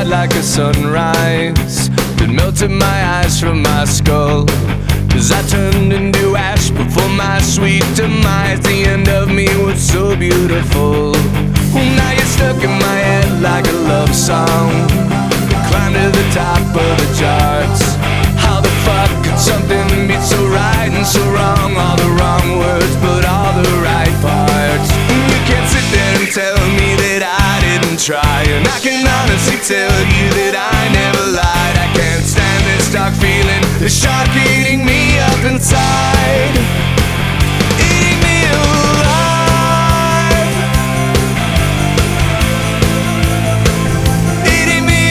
bright like a sunrise that melted my eyes from my skull. As I turned into ash before my sweet demise, the end of me was so beautiful. Well, now you're stuck in my head like a love song that climbed to the top of the charts. How the fuck could something be so right and so wrong? All the wrong words, but all the right parts. You can't sit there and tell me that I didn't try, and I can honestly tell you that I never lied. I can't stand this dark feeling, the shark eating me up inside.